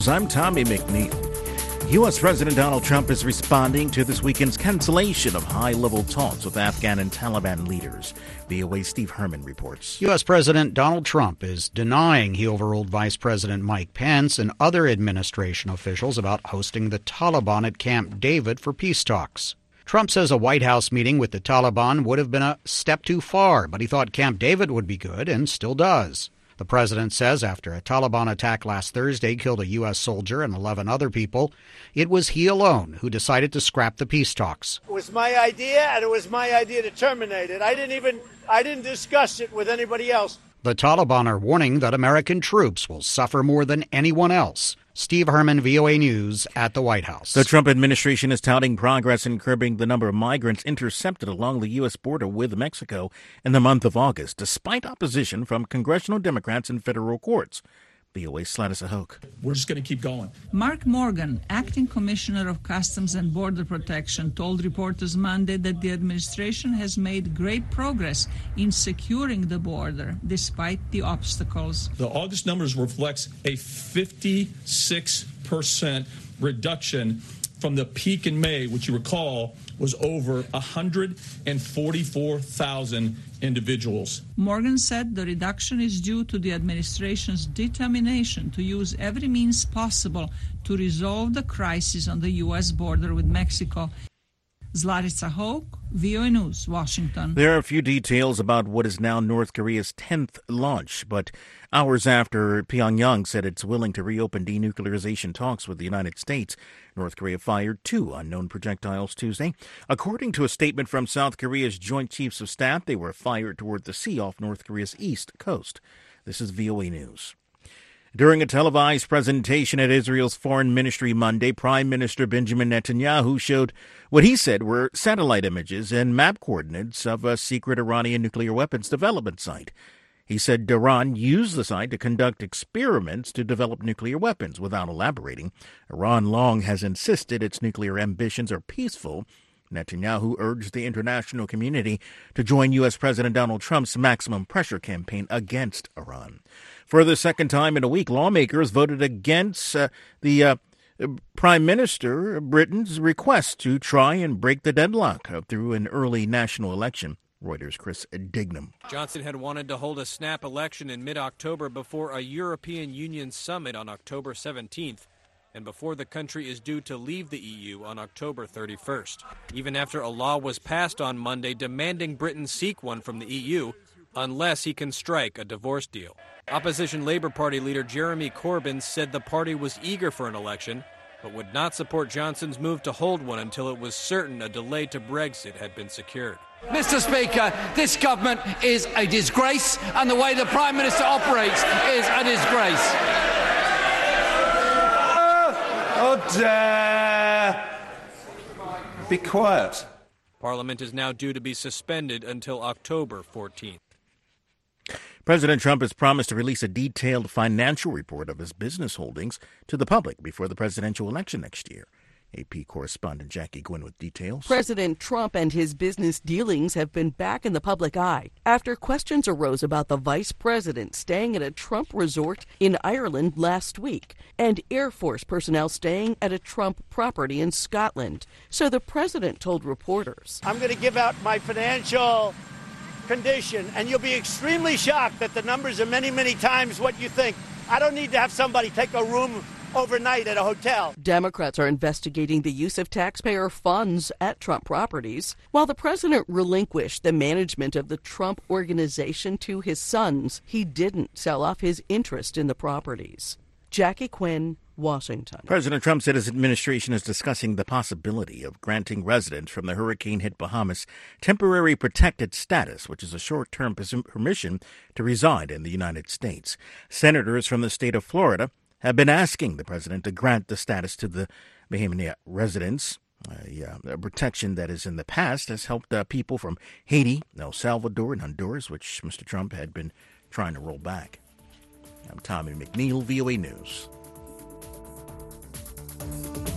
I'm Tommy McNeil. U.S. President Donald Trump is responding to this weekend's cancellation of high-level talks with Afghan and Taliban leaders. VOA Steve Herman reports. U.S. President Donald Trump is denying he overruled Vice President Mike Pence and other administration officials about hosting the Taliban at Camp David for peace talks. Trump says a White House meeting with the Taliban would have been a step too far, but he thought Camp David would be good and still does. The president says after a Taliban attack last Thursday killed a U.S. soldier and 11 other people, it was he alone who decided to scrap the peace talks. It was my idea, and it was my idea to terminate it. I didn't discuss it with anybody else. The Taliban are warning that American troops will suffer more than anyone else. Steve Herman, VOA News, at the White House. The Trump administration is touting progress in curbing the number of migrants intercepted along the U.S. border with Mexico in the month of August, despite opposition from congressional Democrats and federal courts. VOA's Sladis Ahok. We're just going to keep going. Mark Morgan, acting commissioner of Customs and Border Protection, told reporters Monday that the administration has made great progress in securing the border despite the obstacles. The August numbers reflects a 56% reduction from the peak in May, which you recall was over 144,000 individuals. Morgan said the reduction is due to the administration's determination to use every means possible to resolve the crisis on the U.S. border with Mexico. Zlarica Hoke, VOA News, Washington. There are a few details about what is now North Korea's 10th launch, but hours after Pyongyang said it's willing to reopen denuclearization talks with the United States, North Korea fired 2 unknown projectiles Tuesday. According to a statement from South Korea's Joint Chiefs of Staff, they were fired toward the sea off North Korea's east coast. This is VOA News. During a televised presentation at Israel's Foreign Ministry Monday, Prime Minister Benjamin Netanyahu showed what he said were satellite images and map coordinates of a secret Iranian nuclear weapons development site. He said Iran used the site to conduct experiments to develop nuclear weapons. Without elaborating, Iran long has insisted its nuclear ambitions are peaceful. Netanyahu urged the international community to join U.S. President Donald Trump's maximum pressure campaign against Iran. For the second time in a week, lawmakers voted against the Prime Minister Britain's request to try and break the deadlock through an early national election. Reuters' Chris Dignam. Johnson had wanted to hold a snap election in mid-October before a European Union summit on October 17th. And before the country is due to leave the EU on October 31st. Even after a law was passed on Monday demanding Britain seek one from the EU, unless he can strike a divorce deal. Opposition Labour Party leader Jeremy Corbyn said the party was eager for an election, but would not support Johnson's move to hold one until it was certain a delay to Brexit had been secured. Mr. Speaker, this government is a disgrace, and the way the Prime Minister operates is a disgrace. Be quiet. Parliament is now due to be suspended until October 14th. President Trump has promised to release a detailed financial report of his business holdings to the public before the presidential election next year. AP correspondent Jackie Gwynn with details. President Trump and his business dealings have been back in the public eye after questions arose about the vice president staying at a Trump resort in Ireland last week and Air Force personnel staying at a Trump property in Scotland. So the president told reporters, I'm going to give out my financial condition, and you'll be extremely shocked that the numbers are many, many times what you think. I don't need to have somebody take a room overnight at a hotel. Democrats are investigating the use of taxpayer funds at Trump properties, while the president relinquished the management of the Trump organization to his sons. He didn't sell off his interest in the properties. Jackie Quinn, Washington. President Trump said his administration is discussing the possibility of granting residents from the hurricane-hit Bahamas temporary protected status, which is a short-term permission to reside in the United States. Senators from the state of Florida have been asking the president to grant the status to the Bahamian residents. A protection that is in the past has helped people from Haiti, El Salvador, and Honduras, which Mr. Trump had been trying to roll back. I'm Tommy McNeil, VOA News.